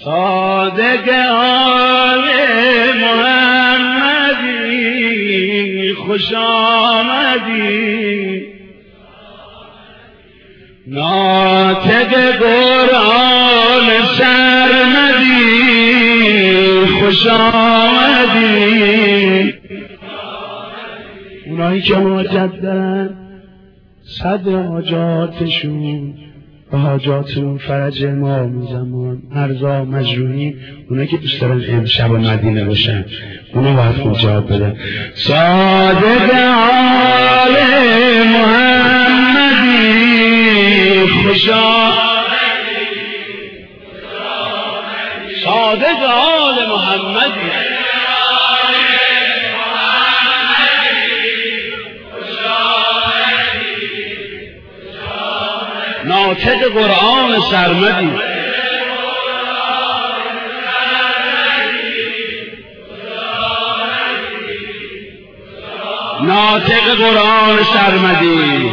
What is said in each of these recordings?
صادق آل محمدی خوش آمدی، ناطق قرآن سرمدی خوش آمدی. اونایی که حاجت دارن صدر حاجاتشون و حاجاتون فرج امام زمان مرزا مجروحی، اونایی که دوست دارن امشب مدینه باشن اونا باید خوب جواب بدن. صادق آل محمدی خوش آمدی، صادق آل محمدی ناطق قرآن سرمدی، ناطق قرآن سرمدی.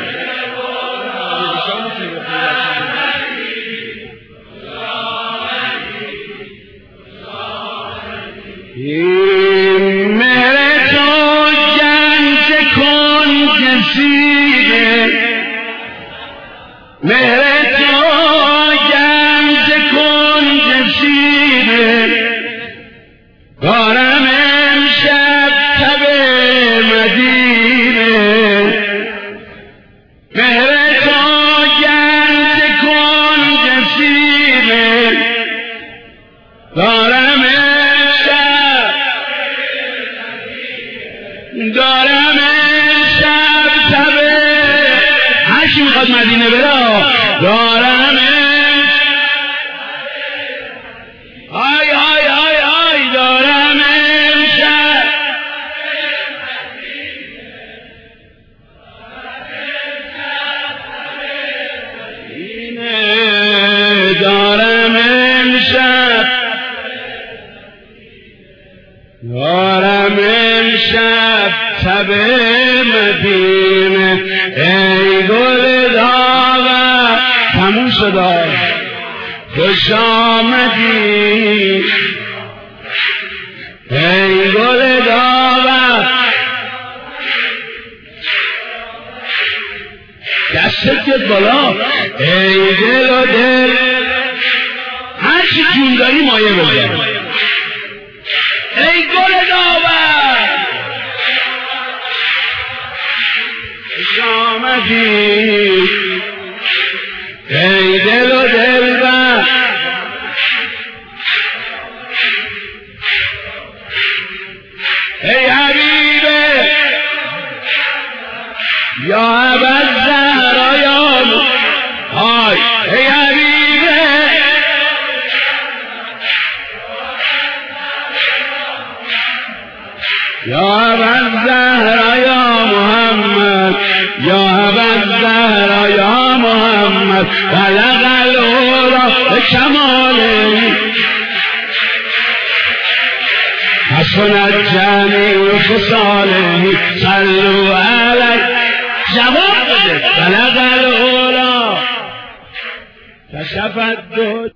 مهر تو گنج کن جسیده، مهر تو گنج کن جسیده، دارم امشب تب مدینه. مهر تو گنج کن جسیده، دارم امشب، دارم امشب تب، هرکی میخواد مدینه بره دارم های های های های دارم امشب اینه، دارم امشب، دارم امشب تب مدینه. ای گل داغ تموم شد خوش آمدی، ای گل داغ دستت بیاد بالا، ای دل و دل هرچی جون داری مایه بزن. ای گل داور خوش آمدی، ای دل و دلبر ای حبیبه یا ابوالزهرا یا های، ای حبیبه یا ابوالزهرا یا محمد، یا ابوالزهرا یا محمد، بلغ العلا کماله حسنت جمیع خصاله صلوا علیه. جواب بده بلغ العلا کشف الدجى.